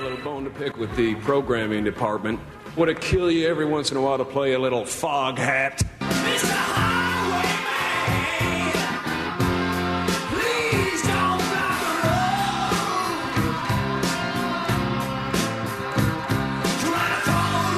got a little bone to pick with the programming department. Would it kill you every once in a while to play a little fog hat? Mr. Highwayman, please don't block the road. Try to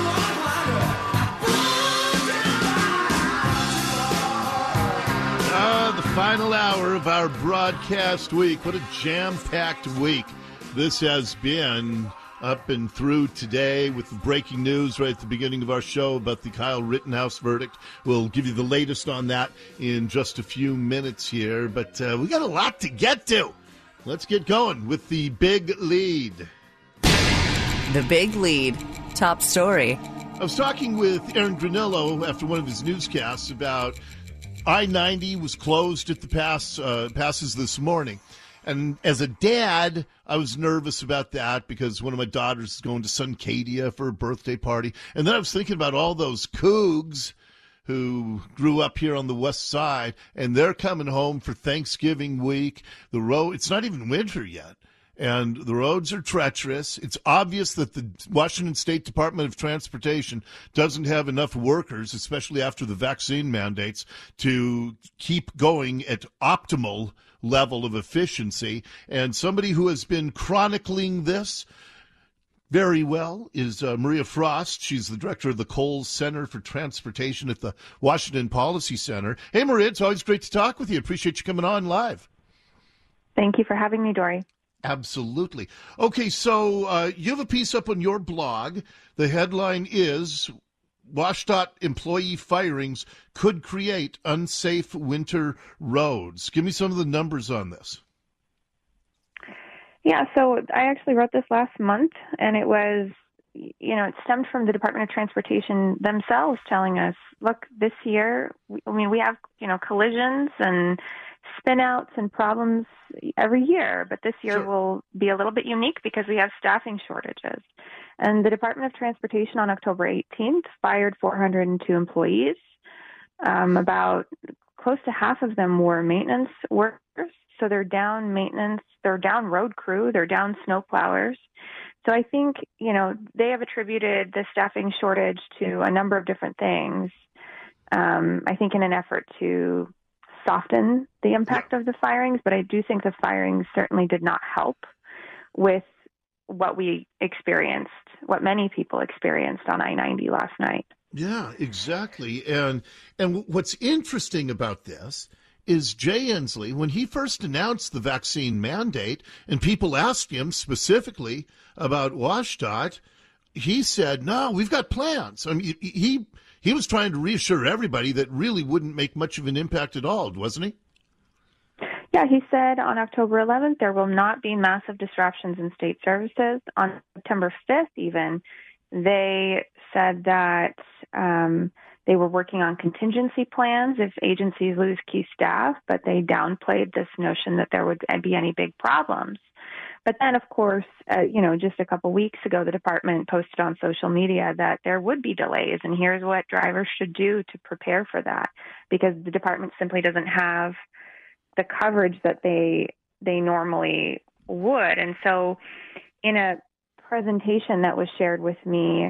the final hour of our broadcast week. What a jam-packed week this has been. Up and through today with the breaking news right at the beginning of our show about the Kyle Rittenhouse verdict. We'll give you the latest on that in just a few minutes here, but we got a lot to get to. Let's get going with the big lead. The big lead. Top story. I was talking with Aaron Granillo after one of his newscasts about I-90 was closed at the passes this morning. And as a dad, I was nervous about that because one of my daughters is going to Suncadia for her birthday party. And then I was thinking about all those Cougs who grew up here on the west side, and they're coming home for Thanksgiving week. The road, it's not even winter yet, and the roads are treacherous. It's obvious that the Washington State Department of Transportation doesn't have enough workers, especially after the vaccine mandates, to keep going at optimal level of efficiency. And somebody who has been chronicling this very well is Maria Frost. She's the director of the Coles Center for Transportation at the Washington Policy Center. Hey, Maria, it's always great to talk with you. Appreciate you coming on live. Thank you for having me, Dory. Absolutely. Okay, so you have a piece up on your blog. The headline is WashDOT employee firings could create unsafe winter roads. Give me some of the numbers on this. Yeah, so I actually wrote this last month, and it was, it stemmed from the Department of Transportation themselves telling us, look, this year, we have, collisions and spin-outs and problems every year, but this year will be a little bit unique because we have staffing shortages. And the Department of Transportation on October 18th fired 402 employees. About close to half of them were maintenance workers. So they're down maintenance, they're down road crew, they're down snow plowers. So I think, they have attributed the staffing shortage to a number of different things. I think in an effort to soften the impact of the firings, but I do think the firings certainly did not help with what we experienced, what many people experienced on I-90 last night. Yeah, exactly. And what's interesting about this is Jay Inslee, when he first announced the vaccine mandate, and people asked him specifically about WashDOT, he said, no, we've got plans. I mean, he was trying to reassure everybody that really wouldn't make much of an impact at all, wasn't he? Yeah, he said on October 11th, there will not be massive disruptions in state services. On September 5th, even, they said that they were working on contingency plans if agencies lose key staff, but they downplayed this notion that there would be any big problems. But then, of course, just a couple weeks ago, the department posted on social media that there would be delays, and here's what drivers should do to prepare for that, because the department simply doesn't have the coverage that they normally would. And so in a presentation that was shared with me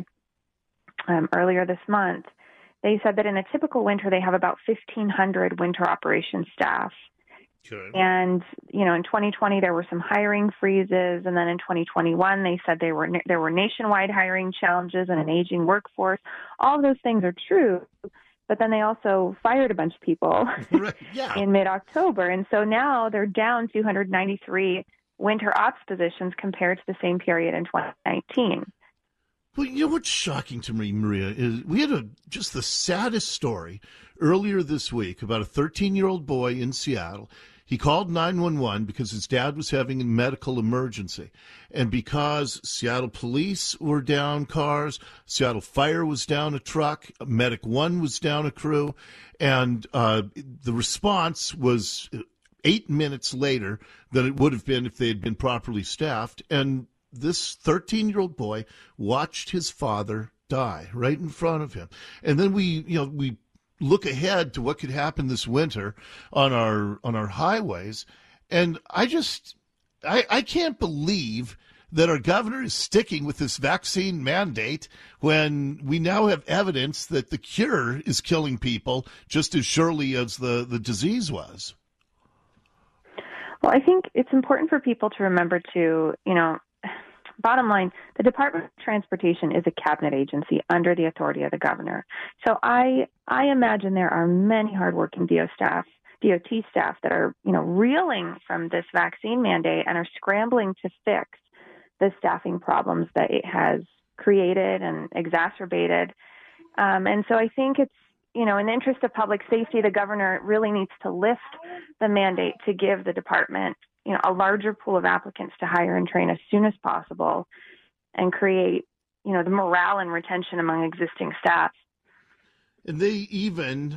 earlier this month, they said that in a typical winter, they have about 1,500 winter operations staff. Sure. And, in 2020, there were some hiring freezes. And then in 2021, they said there were nationwide hiring challenges and an aging workforce. All of those things are true. But then they also fired a bunch of people in mid-October. And so now they're down 293 winter ops positions compared to the same period in 2019. Well, what's shocking to me, Maria, is we had just the saddest story earlier this week about a 13-year-old boy in Seattle. He called 911 because his dad was having a medical emergency. And because Seattle police were down cars, Seattle Fire was down a truck, Medic One was down a crew, and the response was 8 minutes later than it would have been if they had been properly staffed. And this 13-year-old boy watched his father die right in front of him. And then we look ahead to what could happen this winter on our highways, and I can't believe that our governor is sticking with this vaccine mandate when we now have evidence that the cure is killing people just as surely as the disease was? Well, I think it's important for people to remember to, bottom line, the Department of Transportation is a cabinet agency under the authority of the governor. So I imagine there are many hardworking DOT staff that are, reeling from this vaccine mandate and are scrambling to fix the staffing problems that it has created and exacerbated. And so I think it's, in the interest of public safety, the governor really needs to lift the mandate to give the department, a larger pool of applicants to hire and train as soon as possible and create, the morale and retention among existing staff. And they even,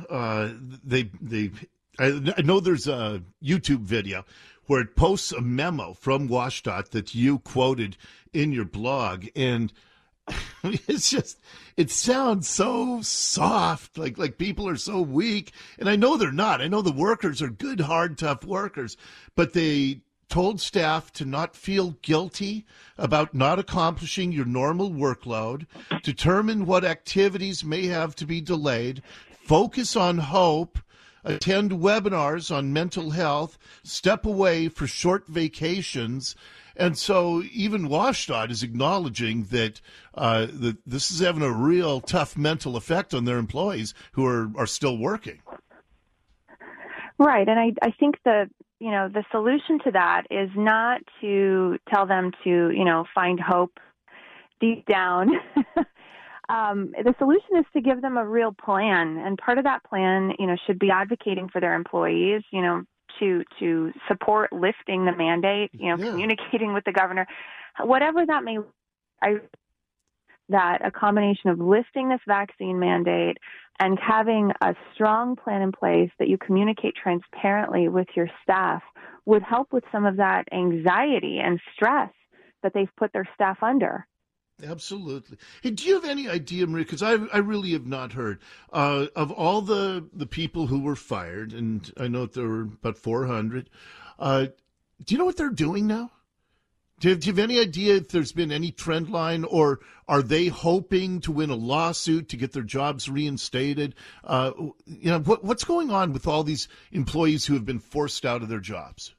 I know there's a YouTube video where it posts a memo from WSDOT that you quoted in your blog. And it's just, it sounds so soft, like people are so weak. And I know they're not. I know the workers are good, hard, tough workers, but they told staff to not feel guilty about not accomplishing your normal workload, determine what activities may have to be delayed, focus on hope, attend webinars on mental health, step away for short vacations. And so even WSDOT is acknowledging that this is having a real tough mental effect on their employees who are still working. Right. And I think the solution to that is not to tell them to, find hope deep down. The solution is to give them a real plan. And part of that plan, should be advocating for their employees, to support lifting the mandate, communicating with the governor, whatever that may be. That a combination of lifting this vaccine mandate and having a strong plan in place that you communicate transparently with your staff would help with some of that anxiety and stress that they've put their staff under. Absolutely. Hey, do you have any idea, Maria, because I really have not heard, of all the people who were fired, and I know that there were about 400, do you know what they're doing now? Do you have any idea if there's been any trend line, or are they hoping to win a lawsuit to get their jobs reinstated? What's going on with all these employees who have been forced out of their jobs?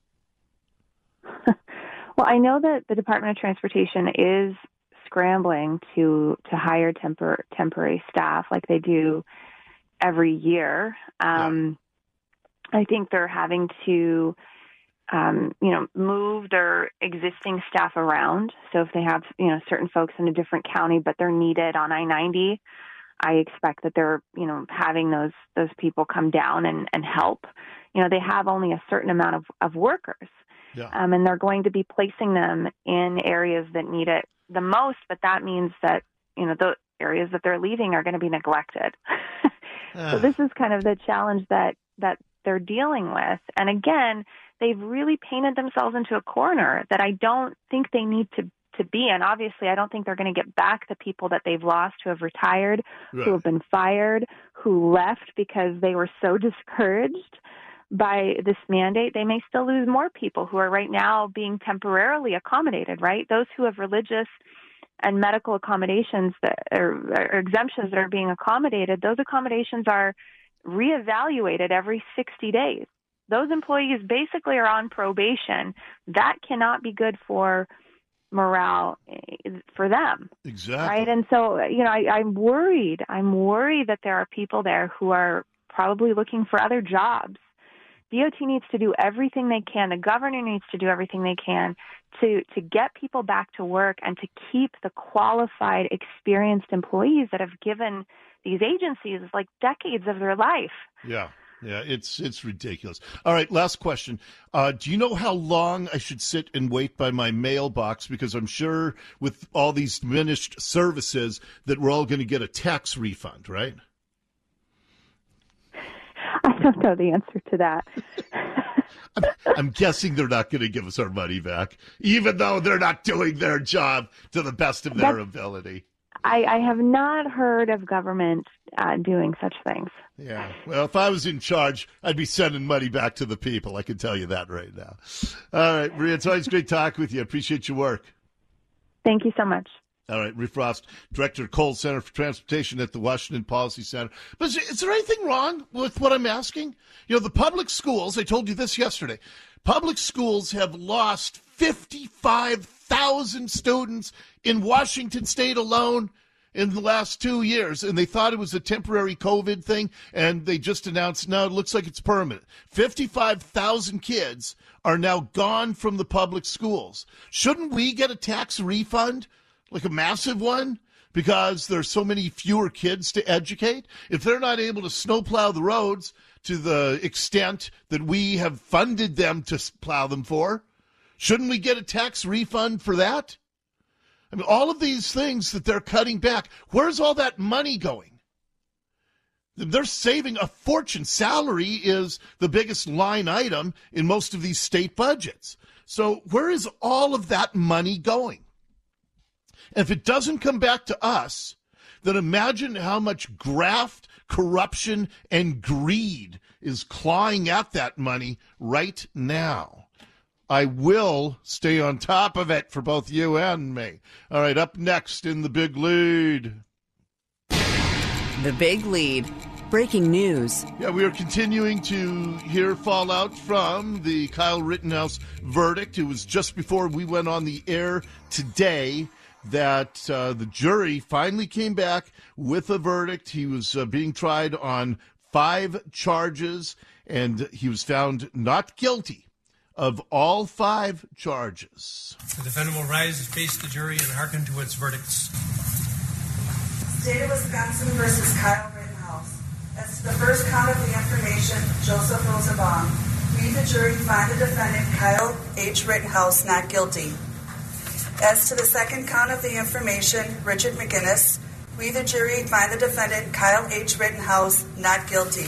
Well, I know that the Department of Transportation is scrambling to hire temporary staff like they do every year. I think they're having to move their existing staff around. So if they have, certain folks in a different county, but they're needed on I-90, I expect that they're, having those people come down and help. They have only a certain amount of workers, and they're going to be placing them in areas that need it the most, but that means that, the areas that they're leaving are going to be neglected. So this is kind of the challenge that they're dealing with. And again, they've really painted themselves into a corner that I don't think they need to be in. Obviously, I don't think they're going to get back the people that they've lost, who have retired, who have been fired, who left because they were so discouraged by this mandate. They may still lose more people who are right now being temporarily accommodated, right? Those who have religious and medical accommodations or exemptions that are being accommodated, those accommodations are reevaluated every 60 days. Those employees basically are on probation. That cannot be good for morale for them. Exactly. Right. And so, I'm worried. I'm worried that there are people there who are probably looking for other jobs. DOT needs to do everything they can. The governor needs to do everything they can to get people back to work and to keep the qualified, experienced employees that have given these agencies like decades of their life. Yeah, it's ridiculous. All right, last question. Do you know how long I should sit and wait by my mailbox? Because I'm sure with all these diminished services that we're all going to get a tax refund, right? I don't know the answer to that. I'm guessing they're not going to give us our money back, even though they're not doing their job to the best of their ability. I have not heard of government doing such things. Yeah. Well, if I was in charge, I'd be sending money back to the people. I can tell you that right now. All right, Maria, it's always great talking with you. I appreciate your work. Thank you so much. All right, Ruth Frost, Director of Cole Center for Transportation at the Washington Policy Center. But is there anything wrong with what I'm asking? You know, the public schools, I told you this yesterday, public schools have lost 55,000 students in Washington state alone in the last 2 years, and they thought it was a temporary COVID thing, and they just announced, no, it looks like it's permanent. 55,000 kids are now gone from the public schools. Shouldn't we get a tax refund? Like a massive one, because there's so many fewer kids to educate? If they're not able to snowplow the roads to the extent that we have funded them to plow them for, shouldn't we get a tax refund for that? I mean, all of these things that they're cutting back, where's all that money going? They're saving a fortune. Salary is the biggest line item in most of these state budgets. So where is all of that money going? And if it doesn't come back to us, then imagine how much graft, corruption, and greed is clawing at that money right now. I will stay on top of it for both you and me. All right, up next in The Big Lead. The Big Lead. Breaking news. Yeah, we are continuing to hear fallout from the Kyle Rittenhouse verdict. It was just before we went on the air today that the jury finally came back with a verdict. He was being tried on 5 charges, and he was found not guilty of all 5 charges. The defendant will rise, face the jury, and hearken to its verdicts. State of Wisconsin versus Kyle Rittenhouse. As to the first count of the information, Joseph Rosenbaum. We, the jury, find the defendant, Kyle H. Rittenhouse, not guilty. As to the second count of the information, Richard McGinnis, we, the jury, find the defendant, Kyle H. Rittenhouse, not guilty.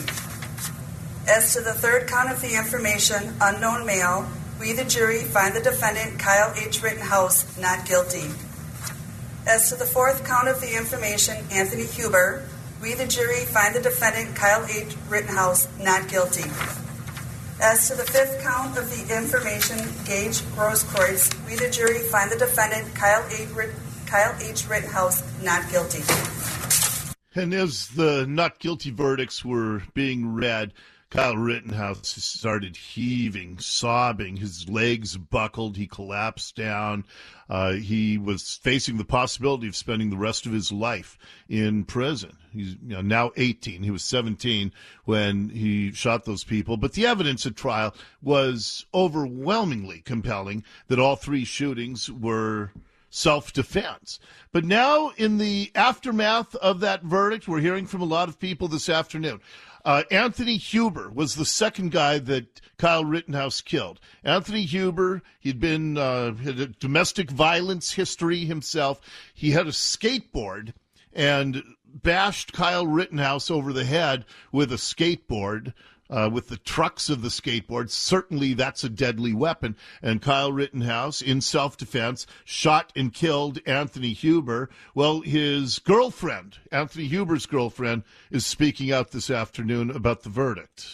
As to the third count of the information, unknown male, we, the jury, find the defendant, Kyle H. Rittenhouse, not guilty. As to the fourth count of the information, Anthony Huber, we, the jury, find the defendant, Kyle H. Rittenhouse, not guilty. As to the fifth count of the information, Gage Grosskreutz, we, the jury, find the defendant, Kyle H. Rittenhouse, not guilty. And as the not guilty verdicts were being read, Kyle Rittenhouse started heaving, sobbing. His legs buckled. He collapsed down. He was facing the possibility of spending the rest of his life in prison. He's now 18. He was 17 when he shot those people. But the evidence at trial was overwhelmingly compelling that all 3 shootings were self-defense. But now, in the aftermath of that verdict, we're hearing from a lot of people this afternoon. Anthony Huber was the second guy that Kyle Rittenhouse killed. Anthony Huber, he'd been had a domestic violence history himself. He had a skateboard and bashed Kyle Rittenhouse over the head with a skateboard. With the trucks of the skateboard, certainly that's a deadly weapon. And Kyle Rittenhouse, in self-defense, shot and killed Anthony Huber. Well, his girlfriend, Anthony Huber's girlfriend, is speaking out this afternoon about the verdict.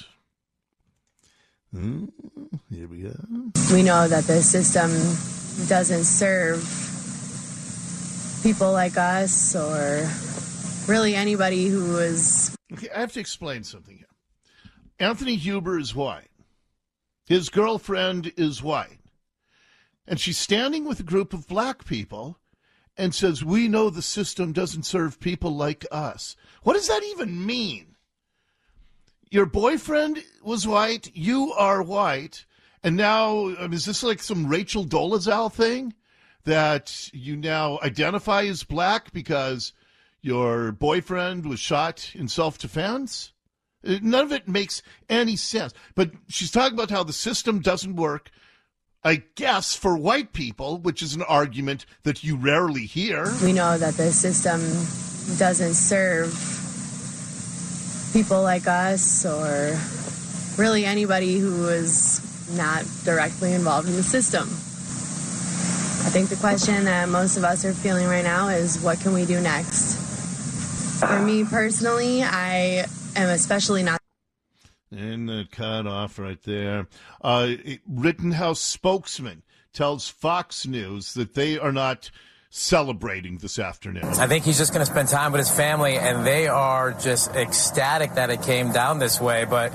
Here we go. We know that the system doesn't serve people like us or really anybody who is... Okay, I have to explain something here. Anthony Huber is white. His girlfriend is white. And she's standing with a group of black people and says, we know the system doesn't serve people like us. What does that even mean? Your boyfriend was white, you are white, and now, is this like some Rachel Dolezal thing? That you now identify as black because your boyfriend was shot in self-defense? None of it makes any sense. But she's talking about how the system doesn't work, I guess, for white people, which is an argument that you rarely hear. We know that the system doesn't serve people like us or really anybody who is not directly involved in the system. I think the question that most of us are feeling right now is, what can we do next? For me personally, I am especially not. And the cut off right there. Rittenhouse spokesman tells Fox News that they are not celebrating this afternoon. I think he's just going to spend time with his family, and they are just ecstatic that it came down this way. But,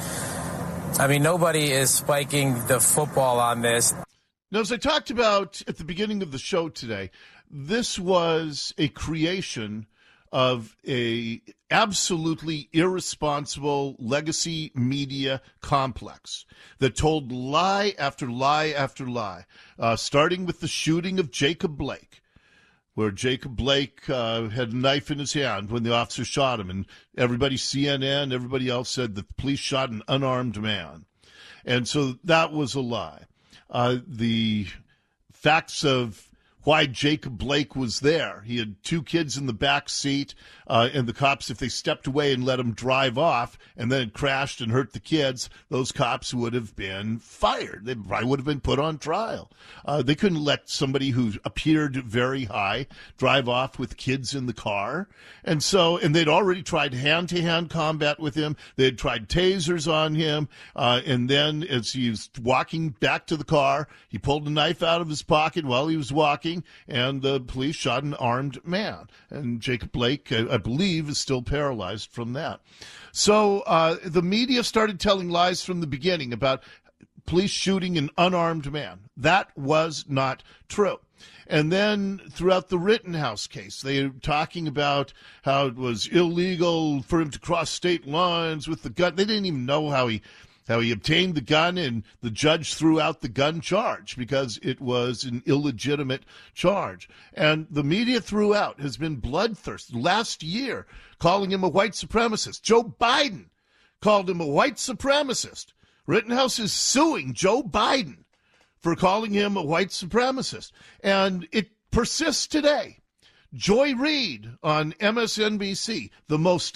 I mean, nobody is spiking the football on this. Now, as I talked about at the beginning of the show today, this was a creation of a absolutely irresponsible legacy media complex that told lie after lie after lie, starting with the shooting of Jacob Blake, where Jacob Blake had a knife in his hand when the officer shot him, and everybody, CNN, everybody else said that the police shot an unarmed man. And so that was a lie. The facts of why Jacob Blake was there. He had two kids in the back seat, and the cops, if they stepped away and let him drive off and then it crashed and hurt the kids, those cops would have been fired. They probably would have been put on trial. They couldn't let somebody who appeared very high drive off with kids in the car. And they'd already tried hand-to-hand combat with him. They had tried tasers on him. And then as he was walking back to the car, he pulled a knife out of his pocket while he was walking, and the police shot an armed man. And Jacob Blake, I believe, is still paralyzed from that. So the media started telling lies from the beginning about police shooting an unarmed man. That was not true. And then throughout the Rittenhouse case, they were talking about how it was illegal for him to cross state lines with the gun. They didn't even know how he obtained the gun, and the judge threw out the gun charge because it was an illegitimate charge. And the media throughout has been bloodthirsty. Last year, calling him a white supremacist. Joe Biden called him a white supremacist. Rittenhouse is suing Joe Biden for calling him a white supremacist. And it persists today. Joy Reid on MSNBC, the most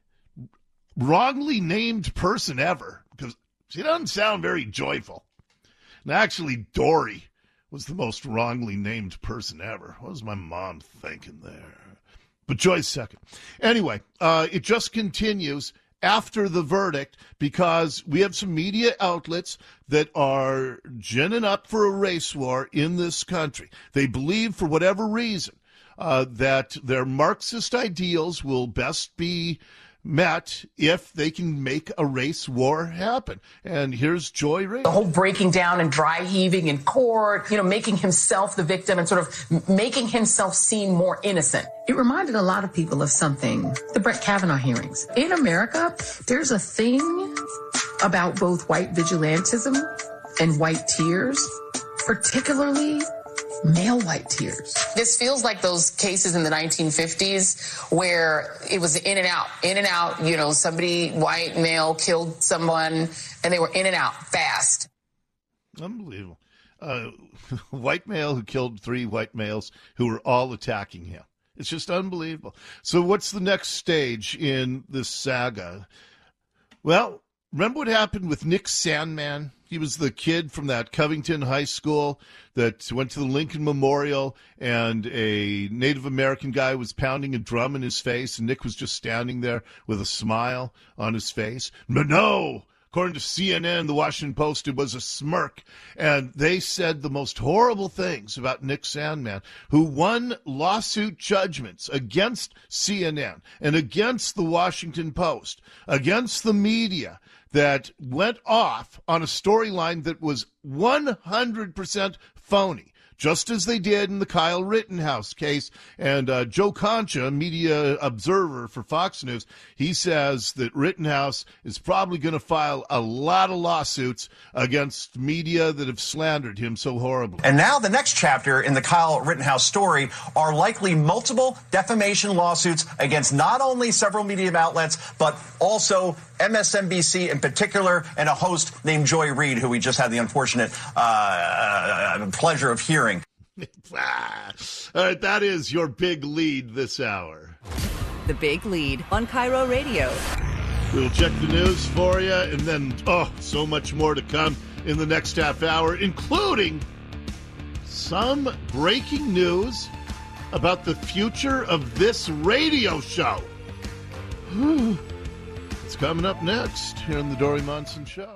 wrongly named person ever, because she doesn't sound very joyful. And actually, Dory was the most wrongly named person ever. What was my mom thinking there? But Joy's second. Anyway, it just continues after the verdict because we have some media outlets that are ginning up for a race war in this country. They believe, for whatever reason, that their Marxist ideals will best be met if they can make a race war happen. And here's Joy Reid. The whole breaking down and dry heaving in court, making himself the victim and sort of making himself seem more innocent. It reminded a lot of people of something, the Brett Kavanaugh hearings. In America, there's a thing about both white vigilantism and white tears, particularly male white tears. This feels like those cases in the 1950s where it was in and out, somebody, white male, killed someone, and they were in and out fast. Unbelievable. White male who killed 3 white males who were all attacking him. It's just unbelievable. So what's the next stage in this saga? Well, remember what happened with Nick Sandmann? He was the kid from that Covington High School that went to the Lincoln Memorial, and a Native American guy was pounding a drum in his face, and Nick was just standing there with a smile on his face. But no, according to CNN, the Washington Post, it was a smirk. And they said the most horrible things about Nick Sandmann, who won lawsuit judgments against CNN and against the Washington Post, against the media, that went off on a storyline that was 100% phony, just as they did in the Kyle Rittenhouse case. And Joe Concha, media observer for Fox News, he says that Rittenhouse is probably going to file a lot of lawsuits against media that have slandered him so horribly. And now the next chapter in the Kyle Rittenhouse story are likely multiple defamation lawsuits against not only several media outlets, but also MSNBC in particular, and a host named Joy Reid, who we just had the unfortunate pleasure of hearing. All right, that is your big lead this hour. The Big Lead on Cairo Radio. We'll check the news for you, and then, so much more to come in the next half hour, including some breaking news about the future of this radio show. It's coming up next here on the Dory Monson Show.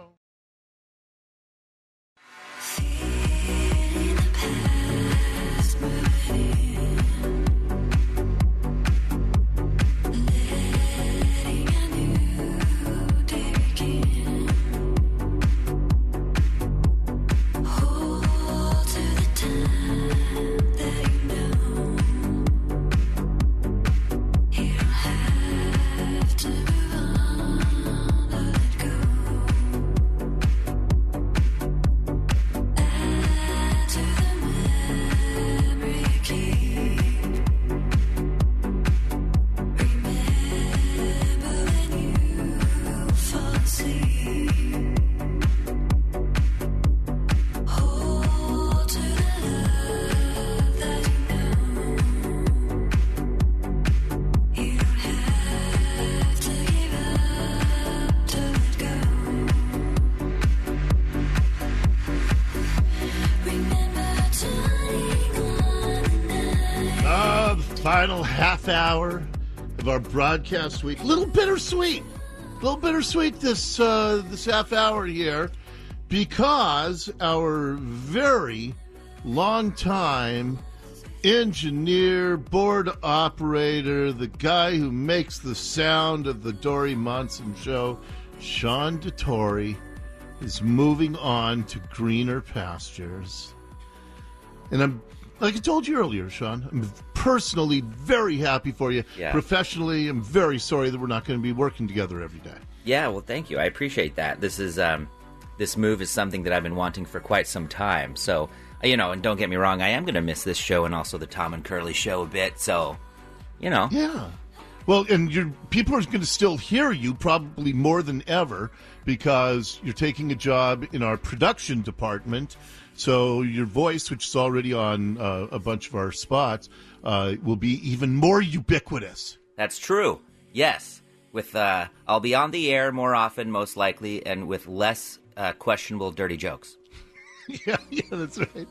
Final half hour of our broadcast week. A little bittersweet this half hour here, because our very long-time engineer, board operator, the guy who makes the sound of the Dory Monson Show, Sean Dettori, is moving on to greener pastures. And I'm, like I told you earlier, Sean, I'm personally very happy for you. Yeah. Professionally, I'm very sorry that we're not going to be working together every day. Yeah, well, thank you. I appreciate that. This move is something that I've been wanting for quite some time. So, and don't get me wrong, I am going to miss this show and also the Tom and Curly show a bit. So, Yeah. Well, and people are going to still hear you probably more than ever, because you're taking a job in our production department. So your voice, which is already on a bunch of our spots, will be even more ubiquitous. That's true. Yes. I'll be on the air more often, most likely, and with less questionable dirty jokes. yeah, that's right.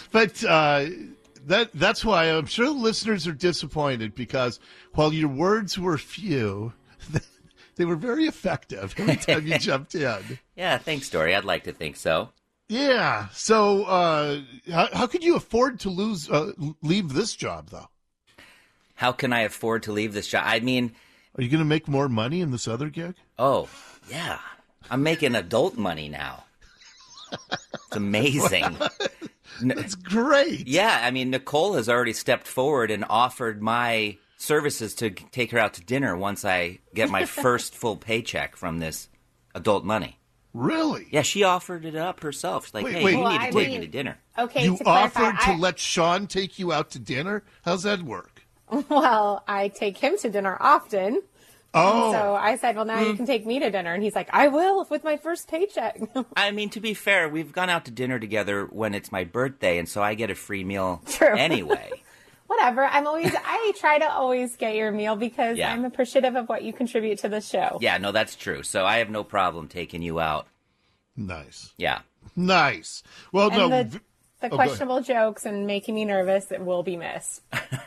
But that's why I'm sure the listeners are disappointed, because while your words were few, they were very effective every time you jumped in. Yeah, thanks, Dory. I'd like to think so. Yeah. So how could you afford to leave this job, though? How can I afford to leave this job? I mean... Are you going to make more money in this other gig? Oh, yeah. I'm making adult money now. It's amazing. That's great. Yeah, I mean, Nicole has already stepped forward and offered my services to take her out to dinner once I get my first full paycheck from this adult money. Really? Yeah, she offered it up herself. She's like, you need to take me to dinner. Okay, you to clarify, offered to let Sean take you out to dinner? How's that work? Well, I take him to dinner often. Oh. So I said, well, now you can take me to dinner. And he's like, I will, with my first paycheck. I mean, to be fair, we've gone out to dinner together when it's my birthday, and so I get a free meal anyway. Whatever. I try to always get your meal because I'm appreciative of what you contribute to the show. Yeah, no, that's true. So I have no problem taking you out. Nice. Yeah. Nice. Well, and the questionable jokes and making me nervous, it will be missed.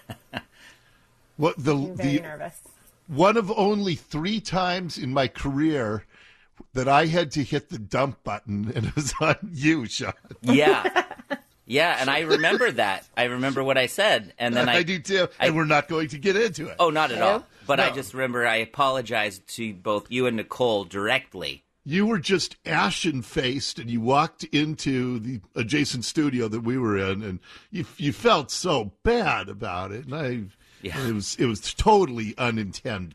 I'm very nervous. One of only 3 times in my career that I had to hit the dump button, and it was on you, Sean. Yeah. Yeah, and I remember that. I remember what I said. And then I do too, and we're not going to get into it. Oh, not at all. But I just remember I apologized to both you and Nicole directly. You were just ashen-faced, and you walked into the adjacent studio that we were in, and you felt so bad about it. And it was totally unintended.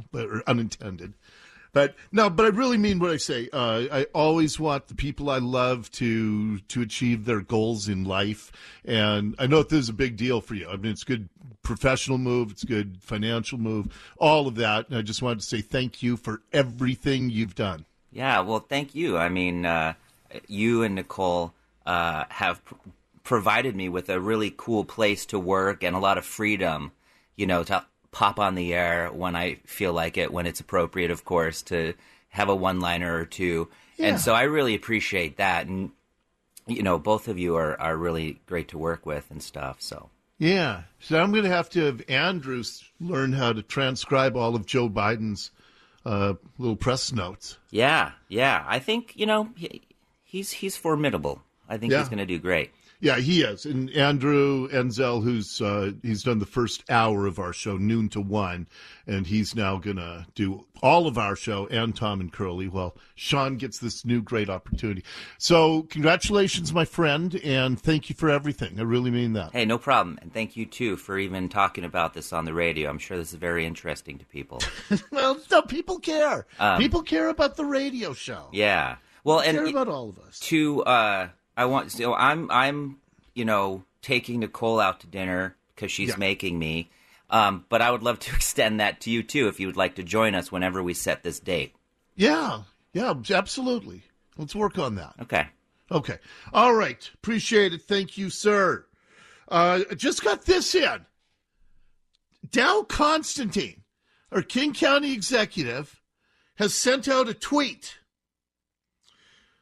But I really mean what I say. I always want the people I love to achieve their goals in life, and I know that this is a big deal for you. I mean, it's a good professional move, it's a good financial move, all of that. And I just wanted to say thank you for everything you've done. Yeah, well, thank you. I mean, you and Nicole have provided me with a really cool place to work and a lot of freedom, to pop on the air when I feel like it, when it's appropriate, of course, to have a one-liner or two. Yeah. And so I really appreciate that. And, both of you are really great to work with and stuff, so. Yeah. So I'm going to have Andrew learn how to transcribe all of Joe Biden's little press notes. Yeah. I think, he's formidable. I think he's going to do great. Yeah, he is. And Andrew Enzel, he's done the first hour of our show, noon to 1, and he's now going to do all of our show and Tom and Curly. Well, Sean gets this new great opportunity. So congratulations, my friend, and thank you for everything. I really mean that. Hey, no problem. And thank you, too, for even talking about this on the radio. I'm sure this is very interesting to people. Well, no, people care. People care about the radio show. Yeah. Well, they care about all of us. I'm taking Nicole out to dinner because she's making me. But I would love to extend that to you, too, if you would like to join us whenever we set this date. Yeah, absolutely. Let's work on that. Okay. All right. Appreciate it. Thank you, sir. Just got this in. Dow Constantine, our King County executive, has sent out a tweet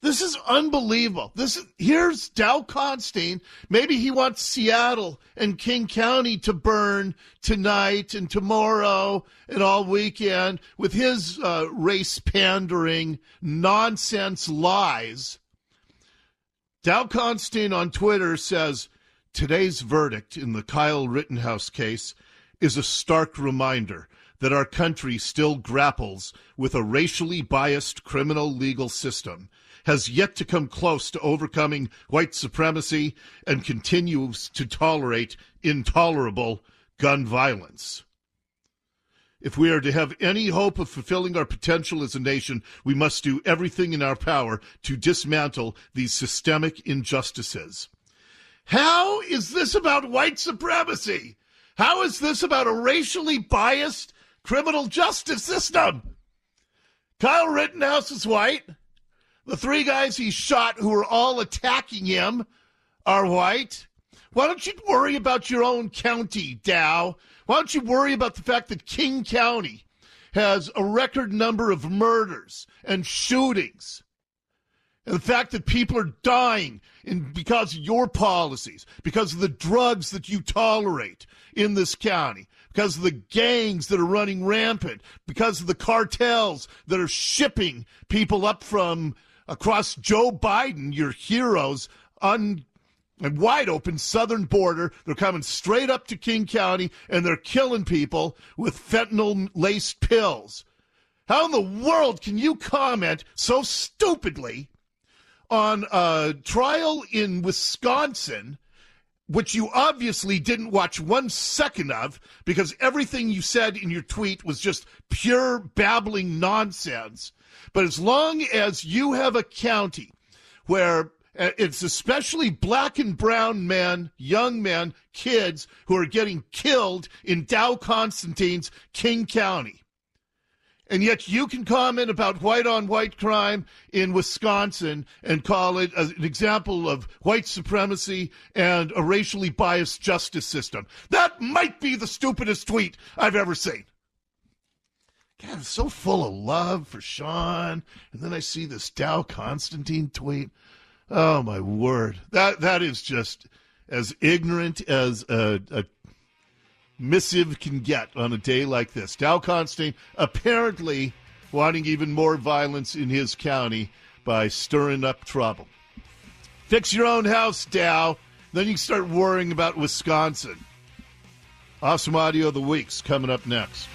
This is unbelievable. Here's Dow Constein. Maybe he wants Seattle and King County to burn tonight and tomorrow and all weekend with his race pandering nonsense lies. Dow Constein on Twitter says, today's verdict in the Kyle Rittenhouse case is a stark reminder that our country still grapples with a racially biased criminal legal system, has yet to come close to overcoming white supremacy, and continues to tolerate intolerable gun violence. If we are to have any hope of fulfilling our potential as a nation, we must do everything in our power to dismantle these systemic injustices. How is this about white supremacy? How is this about a racially biased criminal justice system? Kyle Rittenhouse is white. The 3 guys he shot who are all attacking him are white. Why don't you worry about your own county, Dow? Why don't you worry about the fact that King County has a record number of murders and shootings, and the fact that people are dying because of your policies, because of the drugs that you tolerate in this county, because of the gangs that are running rampant, because of the cartels that are shipping people up from across Joe Biden, your heroes, on a wide open southern border. They're coming straight up to King County, and they're killing people with fentanyl-laced pills. How in the world can you comment so stupidly on a trial in Wisconsin, which you obviously didn't watch 1 second of, because everything you said in your tweet was just pure babbling nonsense? But as long as you have a county where it's especially black and brown men, young men, kids who are getting killed in Dow Constantini's King County, and yet you can comment about white-on-white crime in Wisconsin and call it an example of white supremacy and a racially biased justice system. That might be the stupidest tweet I've ever seen. God, I'm so full of love for Sean, and then I see this Dow Constantine tweet. Oh, my word. That is just as ignorant as a missive can get on a day like this. Dow Constantine apparently wanting even more violence in his county by stirring up trouble. Fix your own house, Dow. Then you can start worrying about Wisconsin. Awesome Audio of the Week's coming up next.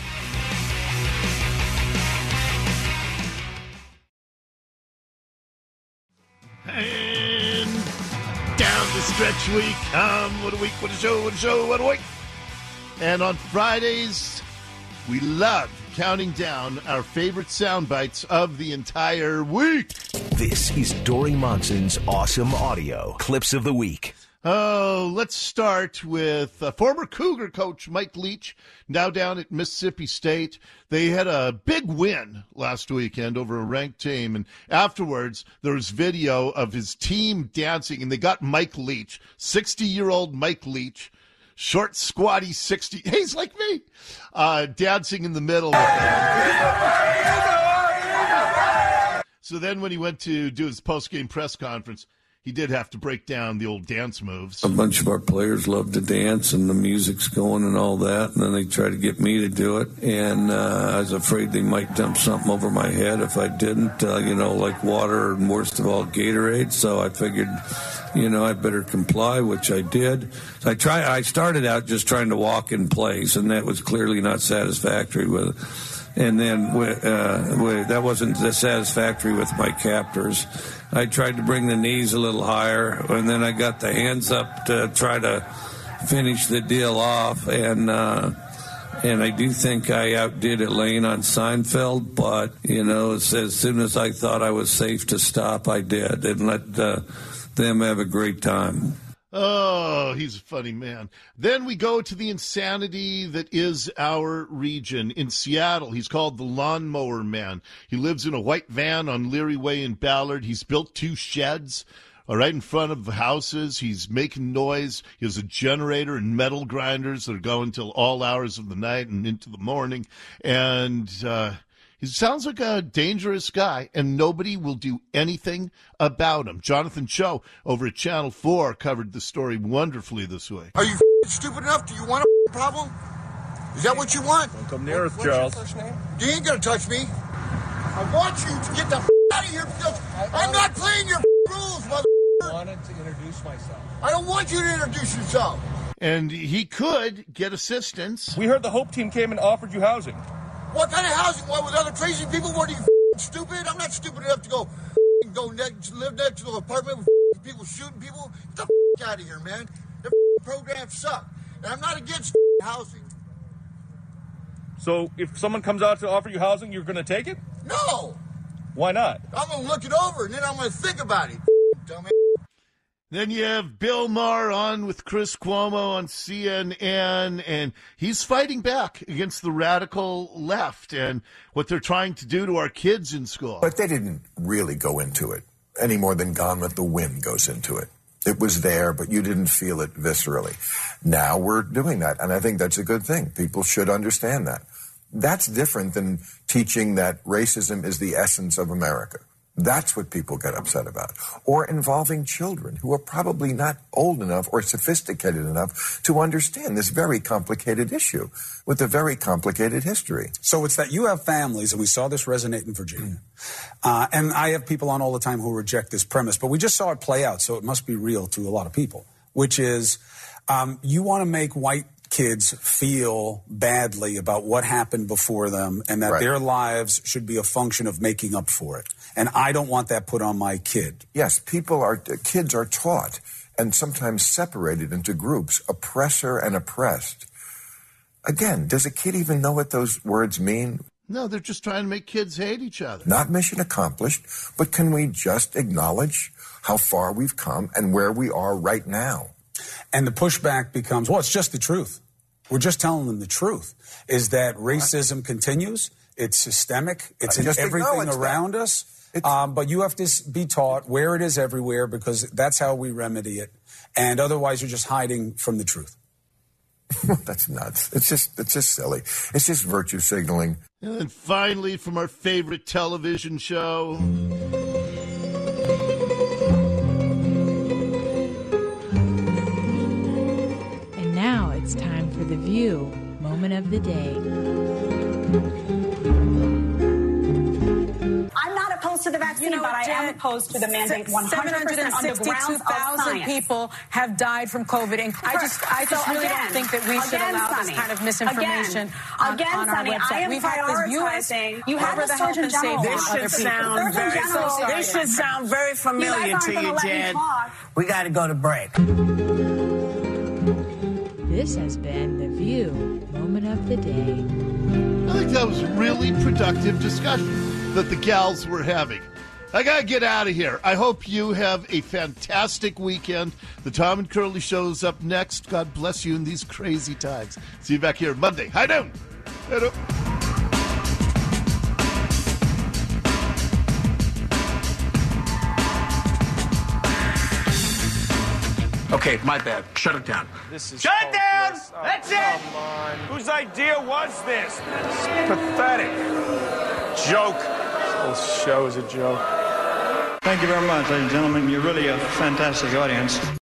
And down the stretch we come. What a week, what a show, what a show, what a week. And on Fridays, we love counting down our favorite sound bites of the entire week. This is Dori Monson's Awesome Audio Clips of the Week. Oh, let's start with former Cougar coach Mike Leach, now down at Mississippi State. They had a big win last weekend over a ranked team, and afterwards there was video of his team dancing, and they got Mike Leach, 60-year-old Mike Leach, short, squatty, 60, he's like me, dancing in the middle with them. So then when he went to do his post-game press conference, he did have to break down the old dance moves. A bunch of our players love to dance, and the music's going and all that, and then they try to get me to do it, and I was afraid they might dump something over my head if I didn't, like water and worst of all Gatorade, so I figured, I better comply, which I did. So I started out just trying to walk in place, and that was clearly not satisfactory with it. And then that wasn't satisfactory with my captors. I tried to bring the knees a little higher, and then I got the hands up to try to finish the deal off. And I do think I outdid Elaine on Seinfeld, but, as soon as I thought I was safe to stop, I did, and let them have a great time. Oh, he's a funny man. Then we go to the insanity that is our region. In Seattle, he's called the Lawnmower Man. He lives in a white van on Leary Way in Ballard. He's built 2 sheds right in front of the houses. He's making noise. He has a generator and metal grinders that are going till all hours of the night and into the morning. And He sounds like a dangerous guy, and nobody will do anything about him. Jonathan Cho over at Channel 4 covered the story wonderfully this week. Are you stupid enough? Do you want a problem? Is that what you want? Don't come near us, Charles. What's your first name? You ain't gonna touch me. I want you to get the out of here because I'm not playing your rules, mother. I wanted to introduce myself. I don't want you to introduce yourself. And he could get assistance. We heard the Hope team came and offered you housing. What kind of housing? What, with other crazy people? What, are you stupid? I'm not stupid enough to live next to an apartment with people shooting people. Get the out of here, man. The programs suck. And I'm not against housing. So if someone comes out to offer you housing, you're going to take it? No. Why not? I'm going to look it over, and then I'm going to think about it, dumbass. Then you have Bill Maher on with Chris Cuomo on CNN, and he's fighting back against the radical left and what they're trying to do to our kids in school. But they didn't really go into it any more than Gone with the Wind goes into it. It was there, but you didn't feel it viscerally. Now we're doing that, and I think that's a good thing. People should understand that. That's different than teaching that racism is the essence of America. That's what people get upset about. Or involving children who are probably not old enough or sophisticated enough to understand this very complicated issue with a very complicated history. So it's that you have families, and we saw this resonate in Virginia. And I have people on all the time who reject this premise, but we just saw it play out, so it must be real to a lot of people, which is you want to make white kids feel badly about what happened before them and that their lives should be a function of making up for it. And I don't want that put on my kid. Yes, kids are taught and sometimes separated into groups, oppressor and oppressed. Again, does a kid even know what those words mean? No, they're just trying to make kids hate each other. Not mission accomplished, but can we just acknowledge how far we've come and where we are right now? And the pushback becomes, well, it's just the truth. We're just telling them the truth, is that racism continues. It's systemic. It's in everything around us. But you have to be taught where it is everywhere, because that's how we remedy it. And otherwise, you're just hiding from the truth. That's nuts. It's just silly. It's just virtue signaling. And then finally, from our favorite television show. Now it's time for The View Moment of the Day. I'm not opposed to the vaccine, but I am opposed to the mandate 100% on the grounds of science. People have died from COVID. And I just really don't think that we should allow this kind of misinformation on our website. We've had this U.S. You have the Surgeon General. This should sound very familiar to you, Jen. We got to go to break. This has been The View Moment of the Day. I think that was a really productive discussion that the gals were having. I got to get out of here. I hope you have a fantastic weekend. The Tom and Curly Show is up next. God bless you in these crazy times. See you back here Monday. Hi, down. Hello. Okay, my bad. Shut it down. Shut it down! That's it! Whose idea was this? It's pathetic. Joke. This show is a joke. Thank you very much, ladies and gentlemen. You're really a fantastic audience.